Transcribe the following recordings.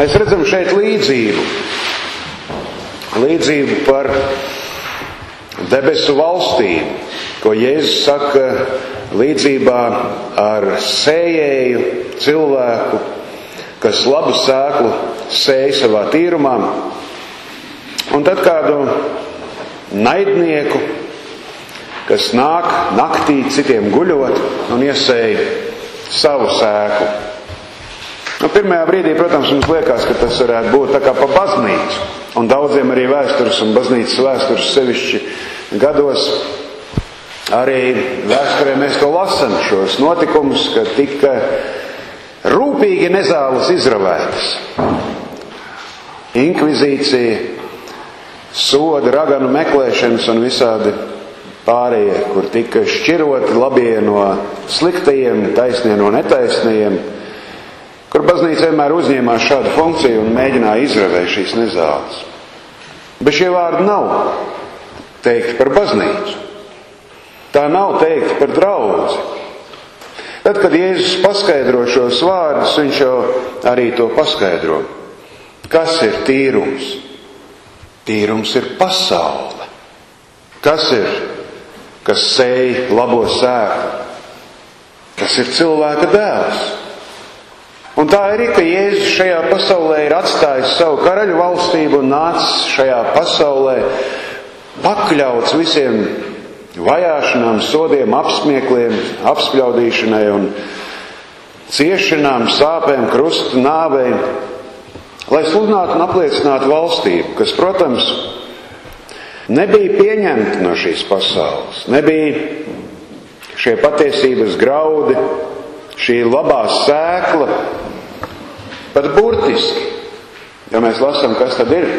Mēs redzam šeit līdzību par debesu valstību, ko Jēzus saka līdzībā ar sējēju cilvēku, kas labu sēklu sēj savā tīrumā, un tad kādu naidnieku, kas nāk naktī citiem guļot un iesēj savu sēklu. Pirmajā brīdī, protams, mums liekas, ka tas varētu būt tā kā pa baznīcu. Un daudziem arī vēstures un baznīcas vēstures sevišķi gados, arī vēsturē mēs to lasam, šos notikumus, ka tika rūpīgi nezāles izravētas. Inkvizīcija, soda, raganu meklēšanas un visādi pārējie, kur tika šķiroti labie no sliktajiem, taisnie no netaisnajiem, kur baznīca vienmēr uzņēmās šādu funkciju un mēģināja izravēt šīs nezāles. Bet šie vārdi nav teikti par baznīcu. Tā nav teikti par draudzi. Tad, kad Jēzus paskaidro šos vārdus, viņš jau arī to paskaidro. Kas ir tīrums? Tīrums ir pasaule. Kas ir, kas sēj labo sēklu? Tas ir cilvēka dēls. Un tā ir, ka Jēzus šajā pasaulē ir atstājis savu karaļu valstību un nācis šajā pasaulē pakļauts visiem vajāšanām, sodiem, apsmiekliem, apspļaudīšanai un ciešanām, sāpēm, krustu, nāvei, lai sludinātu un apliecinātu valstību, kas, protams, nebija pieņemta no šīs pasaules, nebija šie patiesības graudi, šī labā sēkla, pat burtiski, ja mēs lasām, kas tad ir,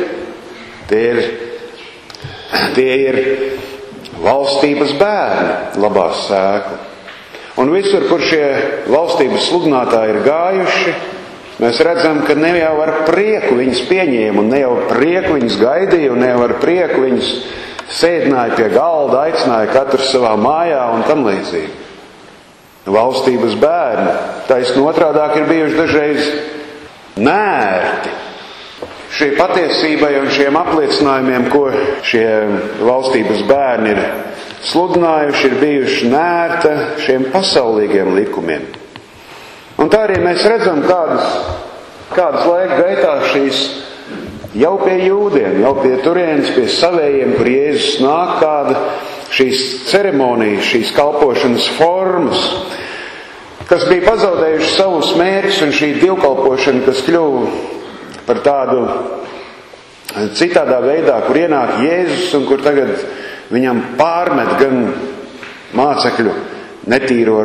tie ir valstības bērni, labā sēkla. Un visur, kur šie valstības sludinātāji ir gājuši, mēs redzam, ka ne jau ar prieku viņus pieņēma, un ne jau ar prieku viņus gaidīja, un ne jau ar prieku viņus sēdināja pie galda, aicināja katrs savā mājā un tam līdzīgi. Valstības bērni, taisn otrādāk, ir bijuši dažreiz nērti šī patiesībai un šiem apliecinājumiem, ko šie valstības bērni ir sludinājuši, ir bijuši nērta šiem pasaulīgiem likumiem. Un tā arī mēs redzam, kādas laika gaitā šīs jau pie jūdiem, jau pie turienes, pie savējiem, kur Jēzus nāk, kāda šīs ceremonijas, šīs kalpošanas formas, kas bija pazaudējuši savus mērķus, un šī dievkalpošana, kas kļuva par tādu citādā veidā, kur ienāk Jēzus un kur tagad viņam pārmet gan mācekļu netīro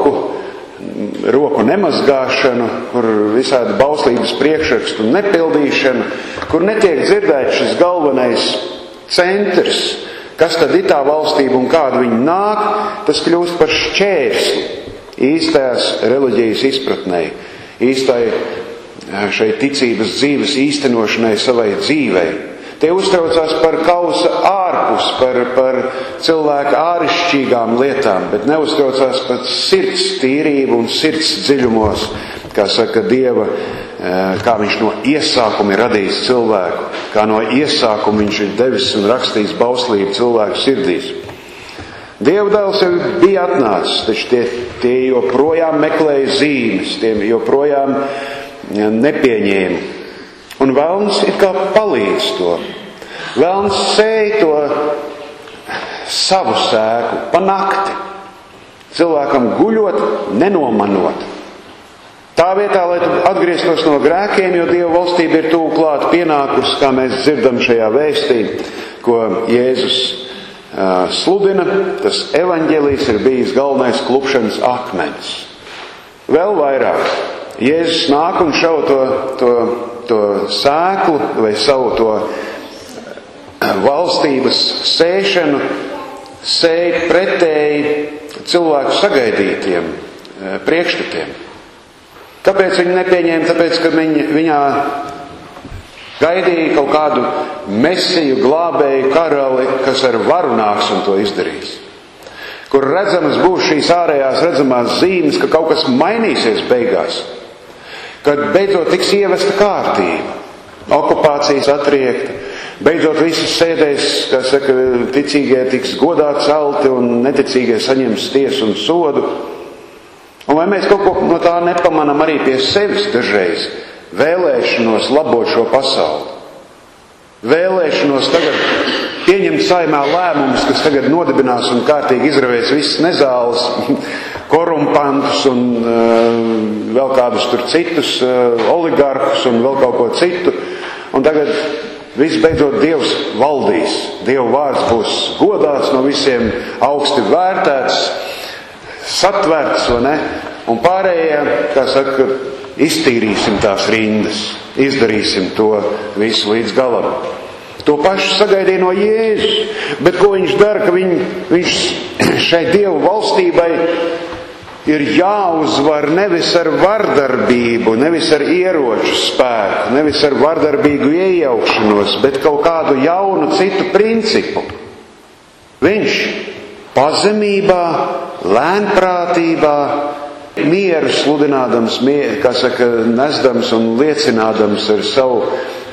roku nemazgāšanu, kur visādi bauslības priekšrakstu nepildīšanu, kur netiek dzirdēts šis galvenais centrs, kas tad ir tā valstība un kāda viņa nāk, tas kļūst par šķērsli īstās reliģijas izpratnei, īstai šai ticības dzīves īstenošanai savai dzīvei. Tie uztraucās par kausa ārpus, par cilvēku ārišķīgām lietām, bet neuztraucās par sirds tīrību un sirds dziļumos, kā saka Dieva, kā viņš no iesākuma ir radījis cilvēku, kā no iesākuma viņš ir devis un rakstījis bauslību cilvēku sirdīs. Dieva dēls jau bija atnācis, taču tie joprojām meklēja zīmes, tie joprojām nepieņēma. Un velns it kā palīdz to. Velns sēj to savu sēklu pa nakti, cilvēkam guļot, nenomanot. Tā vietā, lai tu atgrieztos no grēkiem, jo Dieva valstība ir tuvu klāt pienākus, kā mēs dzirdam šajā vēstī, ko Jēzus sludina, tas evaņģēlijs ir bijis galvenais klupšanas akmens. Vēl vairāk, Jēzus nāk un šau to sēklu vai savu to valstības sēšanu, sēj pretēji cilvēku sagaidītiem priekšstatiem. Kāpēc viņi nepieņēma? Tāpēc, ka viņā gaidīja kaut kādu mesiju, glābēju, karali, kas ar varu nāks un to izdarīs. Kur redzamas būs šīs ārējās redzamās zīmes, ka kaut kas mainīsies beigās. kad beidzot tiks ievesta kārtība, okupācijas atriekta, beidzot visas sēdēs, kā saka, ticīgie tiks godā celti un neticīgie saņems tiesu un sodu. Un vai mēs kaut ko no tā nepamanam arī pie sevis dažreiz, vēlēšanos labot šo pasauli, vēlēšanos tagad pieņemt saimā lēmumus, kas tagad nodibinās un kārtīgi izravēs visas nezāles, korumpantus un vēl kādus tur citus oligarkus un vēl kaut ko citu. Un tagad viss beidzot Dievs valdīs. Dieva vārds būs godāts, no visiem augsti vērtēts, satverts, vai ne? Un pārējie, kā saka, iztīrīsim tās rindas, izdarīsim to visu līdz galam. To pašu sagaidīja no Jēzus, bet ko viņš dara, ka viņš šai Dievu valstībai ir jāuzvar nevis ar vardarbību, nevis ar ieroču spēku, nevis ar vardarbīgu iejaukšanos, bet kaut kādu jaunu citu principu. Viņš pazemībā, lēnprātībā, mieru sludinādams, kā saka, nesdams un liecinādams ar savu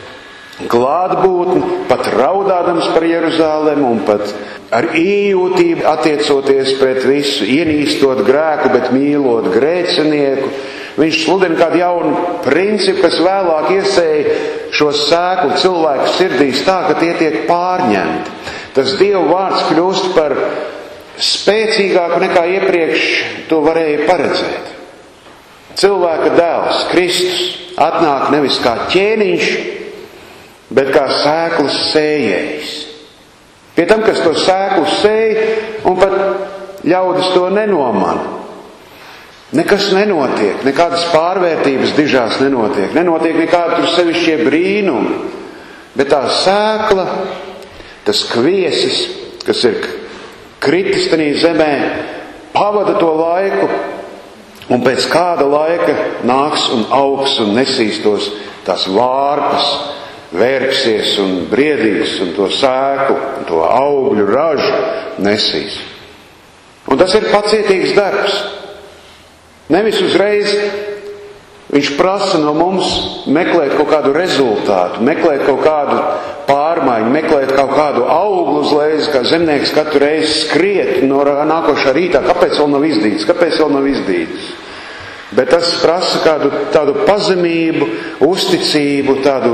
klātbūtni, pat raudādams par Jeruzālēmu un pat ar ījūtību attiecoties pret visu, ienīstot grēku, bet mīlot grēcinieku. Viņš sludina kādu jaunu principu, kas vēlāk iesēja šo sēklu cilvēku sirdīs tā, ka tie tiek pārņemti. Tas Dieva vārds kļūst par spēcīgāku nekā iepriekš to varēja paredzēt. Cilvēka dēls, Kristus, atnāk nevis kā ķēniņš, bet kā sēklas sējējs. Pie tam, kas to sēklu sēj, un pat ļaudis to nenomana. Nekas nenotiek, nekādas pārvērtības dižās nenotiek, nenotiek nekādi tur sevišķie brīnumi. Bet tā sēkla, tas kviesis, kas ir kritis tenī zemē, pavada to laiku, un pēc kāda laika nāks un augs un nesīs tās vārpas, vērksies un briedīs un to sēklu, un to augļu ražu nesīs. Un tas ir pacietīgs darbs. Nevis uzreiz viņš prasa no mums meklēt kaut kādu rezultātu, meklēt kaut kādu pārmaiņu, meklēt kaut kādu auglu uzreiz, kā zemnieks katru reizi skriet no nākošā rītā, kāpēc vēl nav izdīts. Bet tas prasa kādu tādu pazemību, uzticību, tādu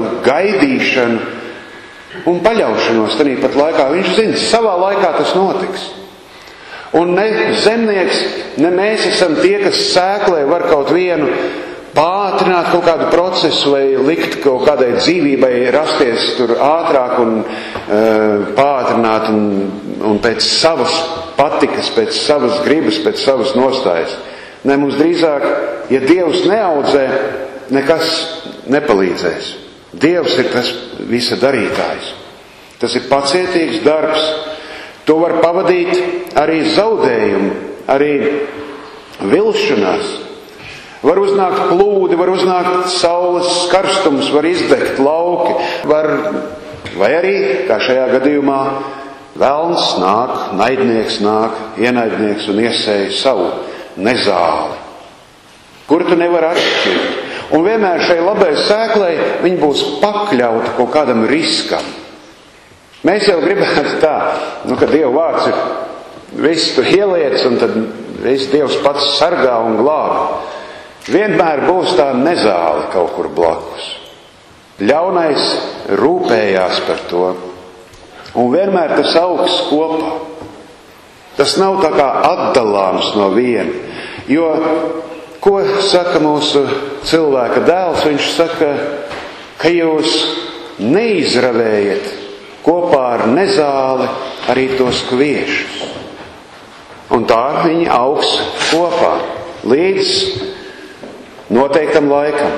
gaidīšanu un paļaušanos tanī pat laikā. Viņš zina, savā laikā tas notiks. Un ne zemnieks, ne mēs esam tie, kas sēklē var kaut vienu pātrināt kaut kādu procesu vai likt kaut kādai dzīvībai rasties tur ātrāk un pātrināt un pēc savas patikas, pēc savas gribas, pēc savas nostājas. Ne, mums drīzāk, ja Dievs neaudzē, nekas nepalīdzēs. Dievs ir tas visa darītājs. Tas ir pacietīgs darbs. To var pavadīt arī zaudējumu, arī vilšanās. Var uznākt plūdi, var uznākt saules karstums, var izdegt lauki, vai arī, kā šajā gadījumā, velns nāk, naidnieks nāk, ienaidnieks un iesēja savu nezāli, kur tu nevari atšķirt. Un vienmēr šai labai sēklai viņa būs pakļauta kaut kādam riskam. Mēs jau gribētu tā, ka Dieva vārds ir viss tur ieliec un tad viss Dievs pats sargā un glāb. Vienmēr būs tā nezāle kaut kur blakus. Ļaunais rūpējās par to. Un vienmēr tas augs kopā. Tas nav tā kā atdalāms no viena. Jo, ko saka mūsu cilvēka dēls? Viņš saka, ka jūs neizravējat kopā ar nezāli arī tos kviešus. Un tā viņi augs kopā līdz noteiktam laikam.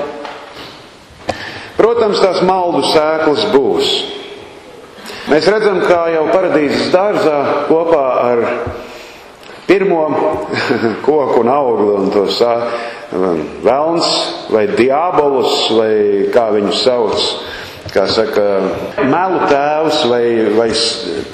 Protams, tās maldu sēklas būs. Mēs redzam, kā jau paradīzes dārzā kopā ar pirmo koku un augli un to velns vai diabolus vai kā viņu sauc, kā saka, melu tēvs vai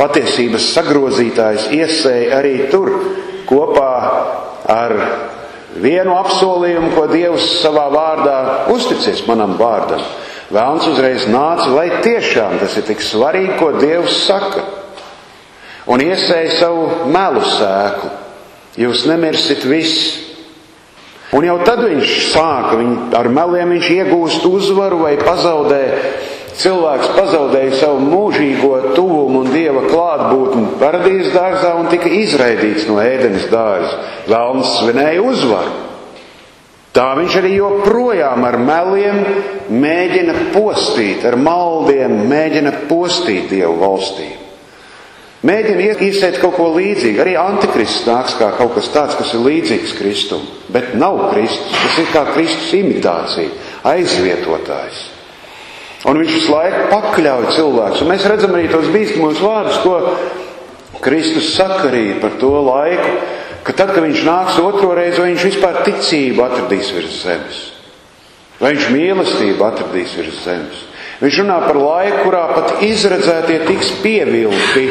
patiesības sagrozītājs iesēja arī tur kopā ar vienu apsolījumu, ko Dievs savā vārdā uzticies manam vārdam. Velns uzreiz nāca, vai tiešām tas ir tik svarīgi, ko Dievs saka. Un iesēja savu melu sēklu. Jūs nemirsit visi. Un jau tad viņš sāka, ar meliem viņš iegūst uzvaru vai pazaudē. Cilvēks pazaudēja savu mūžīgo tuvumu un Dieva klātbūtni paradīzes dārzā un tika izraidīts no Ēdenes dārza. Velns svinēja uzvaru. Tā viņš arī joprojām ar meliem mēģina postīt, ar maldiem mēģina postīt Dievu valstību. Mēģina iesēt kaut ko līdzīgu. Arī antikrists nāks kā kaut kas tāds, kas ir līdzīgs Kristum, bet nav Kristus. Tas ir kā Kristus imitācija, aizvietotājs. Un viņš visu laiku pakļauj cilvēkus. Un mēs redzam arī tos bīstamos vārdus, ko Kristus saka arī par to laiku, ka tad, kad viņš nāks otro reizi, vai viņš vispār ticību atradīs virs zemes. Vai viņš mīlestību atradīs virs zemes. Viņš runā par laiku, kurā pat izredzētie tiks pievilti.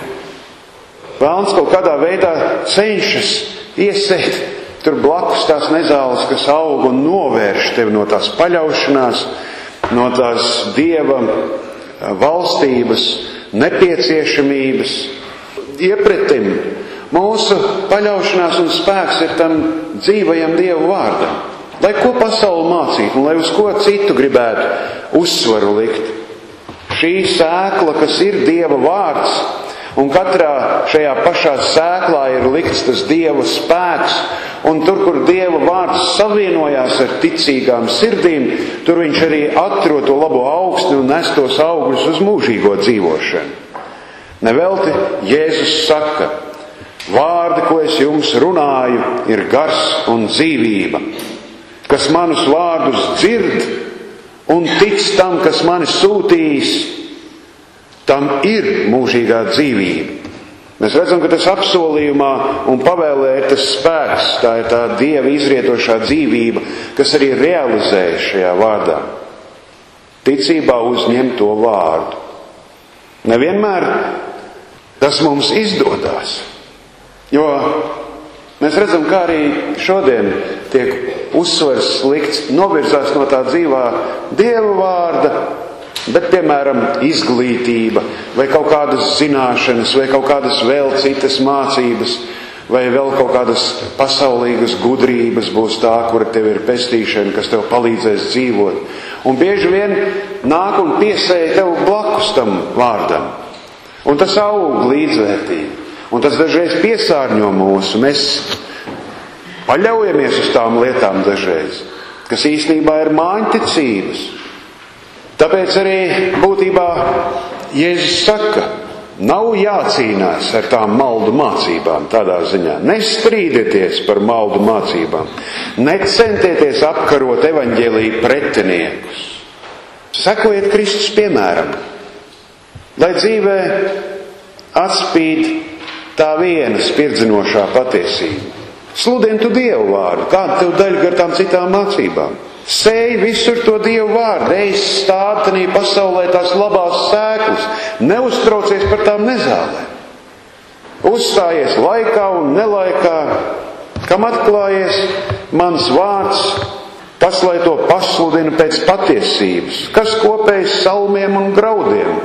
Velns kaut kādā veidā cenšas iesēt tur blakus tās nezāles, kas aug un novērš tevi no tās paļaušanās, no tās Dieva valstības nepieciešamības. Iepretim mūsu paļaušanās un spēks ir tam dzīvajam Dievu vārdam. Lai ko pasauli mācītu un lai uz ko citu gribētu uzsvaru likt. Šī sēkla, kas ir Dieva vārds, un katrā šajā pašā sēklā ir likts tas Dieva spēks, un tur, kur Dieva vārds savienojās ar ticīgām sirdīm, tur viņš arī atrod to labo augstni un nes tos augļus uz mūžīgo dzīvošanu. Nevelti Jēzus saka, vārdi, ko es jums runāju, ir gars un dzīvība. Kas manus vārdus dzird un tic tam, kas mani sūtījis, tam ir mūžīgā dzīvība. Mēs redzam, ka tas apsolījumā un pavēlē ir tas spēks, tā ir tā Dieva izrietošā dzīvība, kas arī realizējas šajā vārdā. Ticībā uzņem to vārdu. Nevienmēr tas mums izdodās, jo mēs redzam, kā arī šodien tiek uzsvars likts, novirzās no tā dzīvā Dieva vārda, bet, piemēram, izglītība, vai kaut kādas zināšanas, vai kaut kādas vēl citas mācības, vai vēl kaut kādas pasaulīgas gudrības būs tā, kura tev ir pestīšana, kas tev palīdzēs dzīvot. Un bieži vien nāk un piesēja tev blakus tam vārdam. Un tas aug līdzvērtīgi. Un tas dažreiz piesārņo mūsu. Mēs paļaujamies uz tām lietām dažreiz, kas īstenībā ir māņticības. Tāpēc arī būtībā Jēzus saka, nav jācīnās ar tām maldu mācībām tādā ziņā. Nestrīdieties par maldu mācībām. Necentieties apkarot evaņģēliju pretiniekus. Sekojiet Kristus piemēram, lai dzīvē atspīd tā viena spirdzinošā patiesība. Sludini tu Dievu vārdu, kāda tev daļa gar tām citām mācībām. Sēj visur to Dievu vārdu, ej stātanī pasaulē tās labās sēklas, neuztraucies par tām nezālēm. Uzstājies laikā un nelaikā, kam atklājies mans vārds, tas, lai to pasludina pēc patiesības, kas kopējs salmiem un graudiem.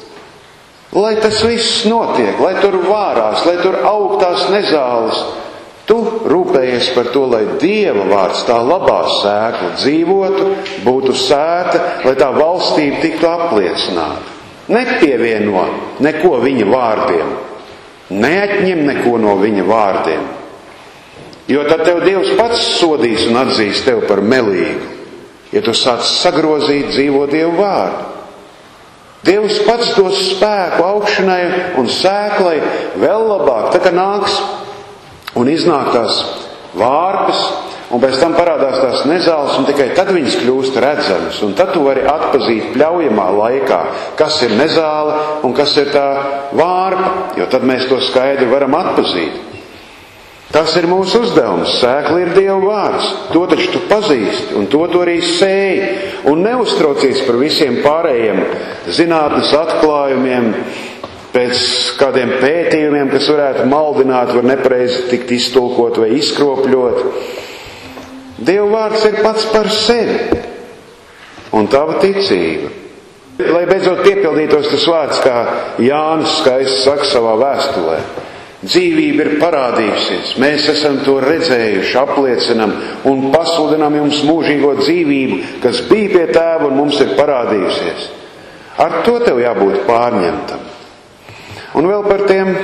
Lai tas viss notiek, lai tur vārās, lai tur aug tās nezāles. Tu rūpējies par to, lai Dieva vārds, tā labā sēkla, dzīvotu, būtu sēta, lai tā valstība tiktu apliecināta. Nepievieno neko viņa vārdiem, neatņem neko no viņa vārdiem. Jo tad tev Dievs pats sodīs un atzīs tev par melīgu, ja tu sāc sagrozīt dzīvo Dievu vārdu. Dievs pats dos spēku augšanai un sēklai vēl labāk, tā kā nāks un iznāk tās vārpas, un pēc tam parādās tās nezāles, un tikai tad viņas kļūst redzamas, un tad tu vari atpazīt pļaujamā laikā, kas ir nezāle un kas ir tā vārpa, jo tad mēs to skaidri varam atpazīt. Tas ir mūsu uzdevums. Sēkla ir Dieva vārds. To taču tu pazīsti, un to tu arī sēji. Un neuztraucies par visiem pārējiem zinātnes atklājumiem, pēc kādiem pētījumiem, kas varētu maldināt, var nepareizi tikt iztulkot vai izkropļot. Dieva vārds ir pats par sevi. Un tava ticība. Lai beidzot piepildītos tas vārds, kā Jānis skaisti saka savā vēstulē. Dzīvība ir parādījusies. Mēs esam to redzējuši, apliecinam un pasludinām jums mūžīgo dzīvību, kas bija pie Tēva un mums ir parādījusies. Ar to tev jābūt pārņemtam. Un vēl par tiem,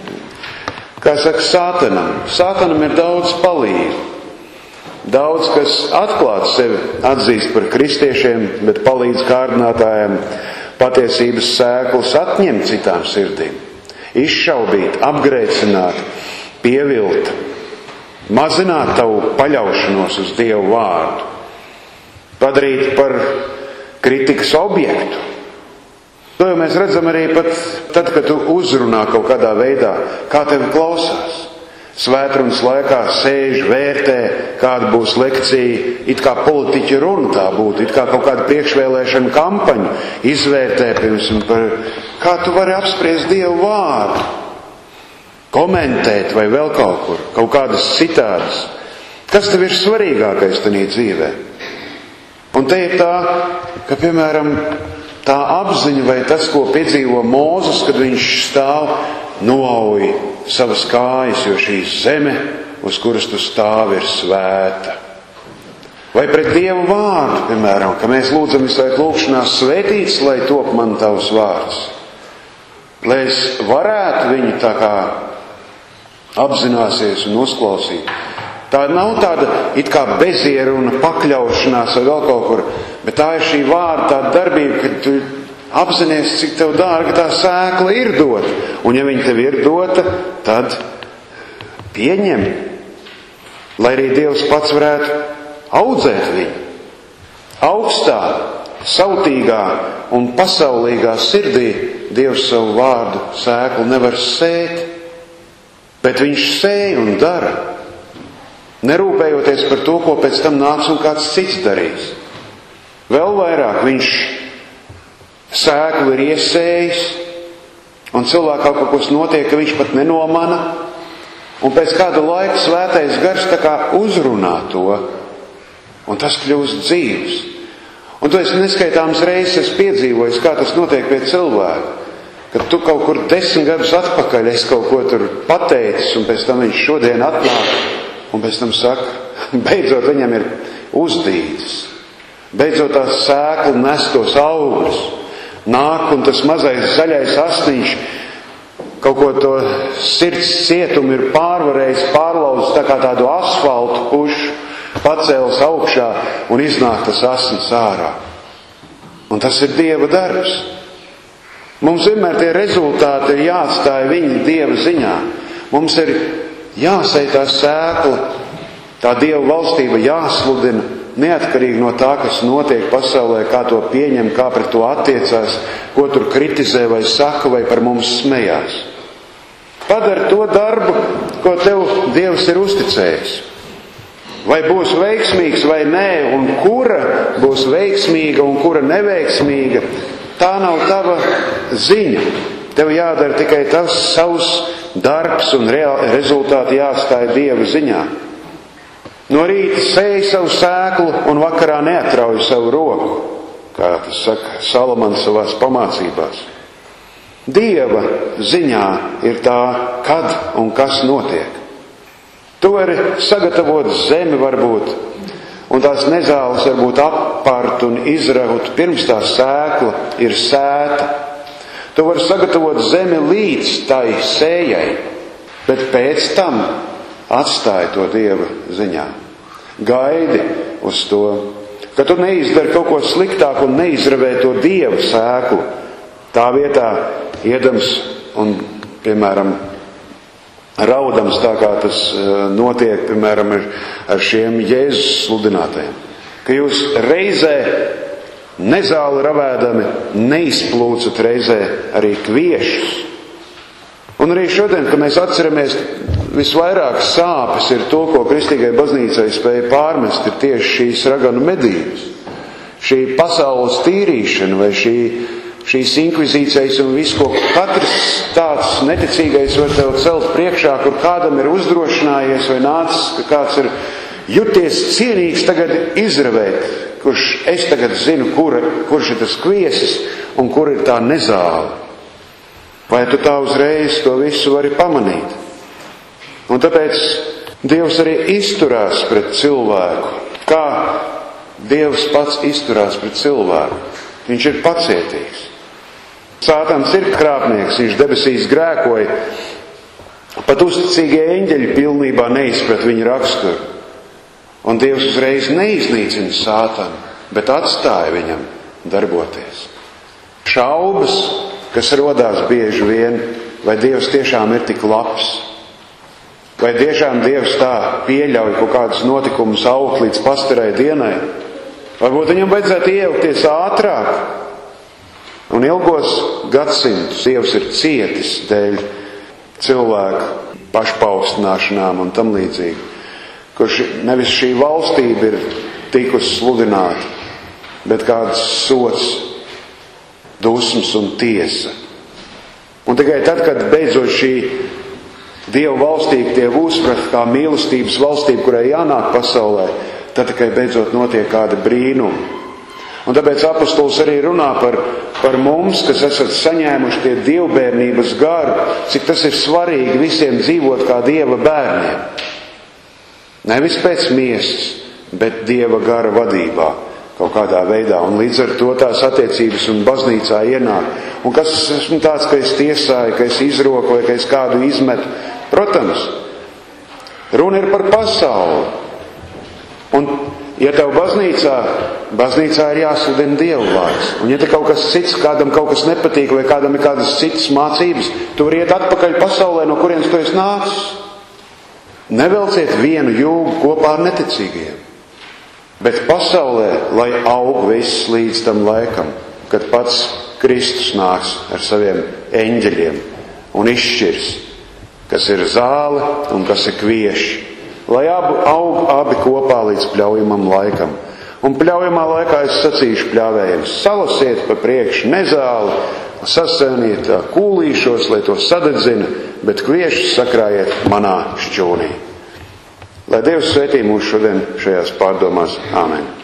kā saka, Sātanam. Sātanam ir daudz palīgu. Daudz, kas atklāt sevi atzīst par kristiešiem, bet palīdz kārdinātājiem patiesības sēklas atņemt citām sirdīm. Izšaubīt, apgrēcināt, pievilt, mazināt tavu paļaušanos uz Dievu vārdu, padarīt par kritikas objektu. To jau mēs redzam arī pat tad, kad tu uzrunā kaut kādā veidā, kā tevi klausās. Svētrunas laikā sēž, vērtē, kāda būs lekcija, it kā politiķa runa tā būtu, it kā kaut kāda priekšvēlēšana kampaņa izvērtē, piemēram, par kā tu vari apspriest Dievu vārdu, komentēt vai vēl kaut kādas citādas. Kas tev ir svarīgākais tajā dzīvē? Un te ir tā, ka, piemēram, tā apziņa vai tas, ko piedzīvo Mūzes, kad viņš stāv, noauj savas kājas, jo šī zeme, uz kuras tu stāvi, ir svēta. Vai pret Dievu vārdu, piemēram, ka mēs lūdzam visu laiku lūgšanās svētīts, lai top man tavs vārds. Lai es varētu viņu tā kā apzināsies un uzklausīt. Tā nav tāda it kā bezieruna pakļaušanās vai vēl kaut kur, bet tā ir šī vārda tāda darbība, kad tu apzinies, cik tev dārga tā sēkla ir dota. Un ja viņa tev ir dota, tad pieņem, lai arī Dievs pats varētu audzēt viņu. Augstā, sautīgā un pasaulīgā sirdī Dievs savu vārdu sēklu nevar sēt, bet viņš sēj un dara, nerūpējoties par to, ko pēc tam nāks un kāds cits darīs. Vēl vairāk viņš sēklu ir iesējis, un cilvēkā kaut kas notiek, ka viņš pat nenomana, un pēc kāda laika svētais gars tā kā uzrunā to, un tas kļūst dzīvs. Un to es neskaitāms reizes piedzīvoju, kā tas notiek pie cilvēka, kad tu kaut kur 10 gadus atpakaļ esi kaut ko tur pateicis, un pēc tam viņš šodien atnāk, un pēc tam saka, beidzot viņam ir uzdītis, beidzot tā sēkla nes tos augļus. Nāk un tas mazais zaļais asniņš kaut ko to sirds cietumu ir pārvarējis, pārlauzis tā kā tādu asfaltu pušu, pacēlis augšā un iznāk tas asnis ārā. Un tas ir Dieva darbs. Mums vienmēr tie rezultāti ir jāatstāja viņa Dieva ziņā. Mums ir jāsēj tā sēkla, tā Dieva valstība jāsludina, neatkarīgi no tā, kas notiek pasaulē, kā to pieņem, kā pret to attiecās, ko tur kritizē vai saka, vai par mums smējās. Padari to darbu, ko tev Dievs ir uzticējis. Vai būs veiksmīgs vai nē, un kura būs veiksmīga un kura neveiksmīga, tā nav tava ziņa. Tev jādara tikai tas savs darbs un rezultāti jāstāja Dieva ziņā. No rīta sēj savu sēklu un vakarā neatrauj savu roku, kā tas saka Salamans savās pamācībās. Dieva ziņā ir tā, kad un kas notiek. Tu vari sagatavot zemi varbūt, un tās nezāles varbūt apart un izraut, pirms tā sēkla ir sēta. Tu vari sagatavot zemi līdz tai sējai, bet pēc tam atstāj to Dieva ziņā. Gaidi uz to, ka tu neizdari kaut ko sliktāku un neizravē to Dieva sēklu. Tā vietā iedams un, piemēram, raudams tā kā tas notiek, piemēram, ar šiem Jēzus sludinātajiem. Ka jūs reizē nezāli ravēdami neizplūcat reizē arī kviešus. Un arī šodien, kad mēs atceramies, visvairāk sāpes ir to, ko kristīgai baznīcai spēja pārmest, ir tieši šīs raganu medības. Šī pasaules tīrīšana vai šīs inkvizīcijas un viss, ko katrs tāds neticīgais var tev celt priekšā, kur kādam ir uzdrošinājies vai nācis, ka kāds ir juties cienīgs tagad izravēt, kurš es tagad zinu, kurš ir tas kviesis un kur ir tā nezāle. Vai tu tā uzreiz to visu vari pamanīt? Un tāpēc Dievs arī izturās pret cilvēku, kā Dievs pats izturās pret cilvēku. Viņš ir pacietīgs. Sātans ir krāpnieks, viņš debesīs grēkoja. Pat uzticīgie eņģeļi pilnībā neizprat viņa raksturu. Un Dievs uzreiz neiznīcina Sātanu, bet atstāja viņam darboties. Šaubas, kas rodās bieži vien, vai Dievs tiešām ir tik labs, vai tiešām Dievs tā pieļauj kaut kādus notikumus augt līdz pastarai dienai, varbūt viņam vajadzētu iejaukties ātrāk. Un ilgos gadsimtus Dievs ir cietis dēļ cilvēku pašpaukstināšanām un tam līdzīgi, kurš nevis šī valstība ir tikusi sludināta, bet kāds sots, dusmas un tiesa. Un tikai tad, kad beidzot šī Dieva valstība tiek uzsprasta kā mīlestības valstība, kurai jānāk pasaulē, tad tikai beidzot notiek kāda brīnuma. Un tāpēc apostols arī runā par mums, kas esat saņēmuši tie dievbērnības garu, cik tas ir svarīgi visiem dzīvot kā Dieva bērniem. Nevis pēc miesas, bet Dieva gara vadībā kaut kādā veidā. Un līdz ar to tās attiecības un baznīcā ienāk. Un kas esmu tāds, ka es tiesāju, ka es izrokoju, ka es kādu izmetu? Protams, runa ir par pasauli. Un ja tev baznīcā ir jāsludina Dieva vārds. Un ja te kaut kas cits, kādam kaut kas nepatīk, vai kādam ir kādas citas mācības, tu vari iet atpakaļ pasaulē, no kurienes tu esi nācis. Nevelciet vienu jūgu kopā ar neticīgiem. Bet pasaulē, lai aug viss līdz tam laikam, kad pats Kristus nāks ar saviem eņģeļiem un izšķirs, kas ir zāle un kas ir kvieši. Lai aug abi kopā līdz pļaujamam laikam. Un pļaujamā laikā es sacīšu pļāvējiem, salasiet pa priekšu nezāli, sasēniet kūlīšos, lai to sadedzina, bet kviešus sakrājiet manā šķūnī. Lai Dievs svētī mūs šodien šajās pārdomās. Āmen.